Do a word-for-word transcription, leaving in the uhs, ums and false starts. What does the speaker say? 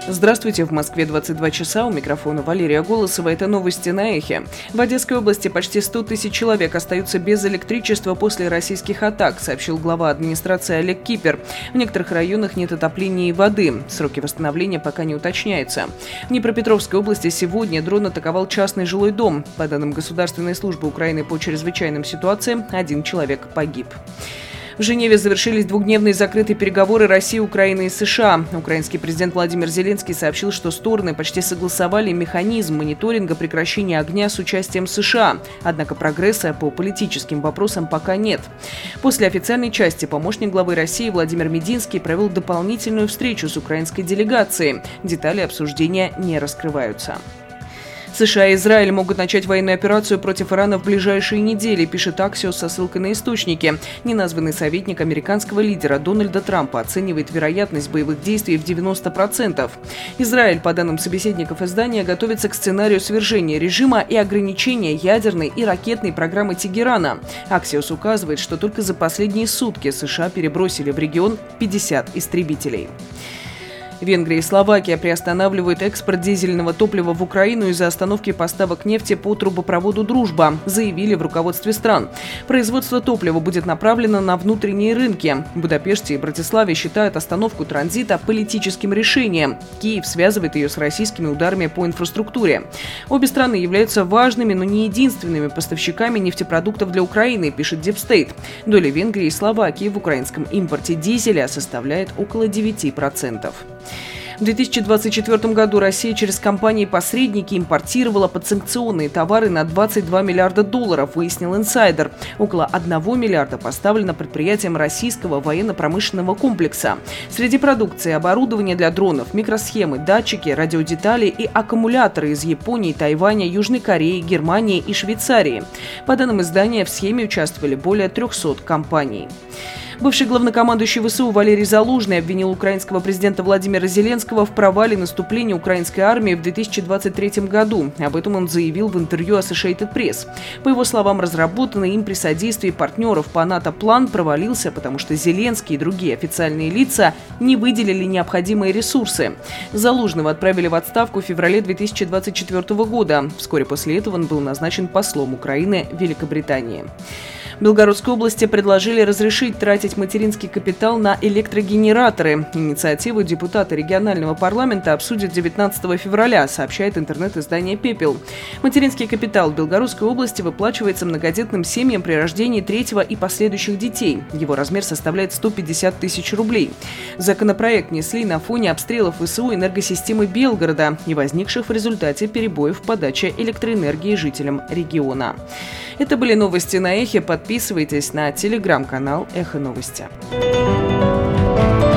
Здравствуйте, в Москве двадцать два часа, у микрофона Валерия Голосова. Это новости на Эхе. В Одесской области почти сто тысяч человек остаются без электричества после российских атак, сообщил глава администрации Олег Кипер. В некоторых районах нет отопления и воды. Сроки восстановления пока не уточняются. В Днепропетровской области сегодня дрон атаковал частный жилой дом. По данным Государственной службы Украины по чрезвычайным ситуациям, один человек погиб. В Женеве завершились двухдневные закрытые переговоры России, Украины и США. Украинский президент Владимир Зеленский сообщил, что стороны почти согласовали механизм мониторинга прекращения огня с участием США. Однако прогресса по политическим вопросам пока нет. После официальной части помощник главы России Владимир Мединский провел дополнительную встречу с украинской делегацией. Детали обсуждения не раскрываются. США и Израиль могут начать военную операцию против Ирана в ближайшие недели, пишет Axios со ссылкой на источники. Неназванный советник американского лидера Дональда Трампа оценивает вероятность боевых действий в девяносто процентов. Израиль, по данным собеседников издания, готовится к сценарию свержения режима и ограничения ядерной и ракетной программы Тегерана. Axios указывает, что только за последние сутки США перебросили в регион пятьдесят истребителей. Венгрия и Словакия приостанавливают экспорт дизельного топлива в Украину из-за остановки поставок нефти по трубопроводу «Дружба», заявили в руководстве стран. Производство топлива будет направлено на внутренние рынки. В Будапеште и Братиславе считают остановку транзита политическим решением. Киев связывает ее с российскими ударами по инфраструктуре. Обе страны являются важными, но не единственными поставщиками нефтепродуктов для Украины, пишет Дипстейт. Доля Венгрии и Словакии в украинском импорте дизеля составляет около девяти процентов. В две тысячи двадцать четвёртом году Россия через компании-посредники импортировала подсанкционные товары на двадцать два миллиарда долларов, выяснил инсайдер. Около одного миллиарда поставлено предприятиям российского военно-промышленного комплекса. Среди продукции оборудование для дронов, микросхемы, датчики, радиодетали и аккумуляторы из Японии, Тайваня, Южной Кореи, Германии и Швейцарии. По данным издания, в схеме участвовали более трехсот компаний. Бывший главнокомандующий ВСУ Валерий Залужный обвинил украинского президента Владимира Зеленского в провале наступления украинской армии в две тысячи двадцать третьем году. Об этом он заявил в интервью Associated Press. По его словам, разработанный им при содействии партнеров по НАТО план провалился, потому что Зеленский и другие официальные лица не выделили необходимые ресурсы. Залужного отправили в отставку в феврале две тысячи двадцать четвёртого года. Вскоре после этого он был назначен послом Украины в Великобритании. В Белгородской области предложили разрешить тратить материнский капитал на электрогенераторы. Инициативу депутаты регионального парламента обсудят девятнадцатого февраля, сообщает интернет-издание «Пепел». Материнский капитал в Белгородской области выплачивается многодетным семьям при рождении третьего и последующих детей. Его размер составляет сто пятьдесят тысяч рублей. Законопроект внесли на фоне обстрелов ВСУ энергосистемы Белгорода и возникших в результате перебоев в подаче электроэнергии жителям региона. Это были новости на Эхе. Подписывайтесь на телеграм-канал «Эхо Новости».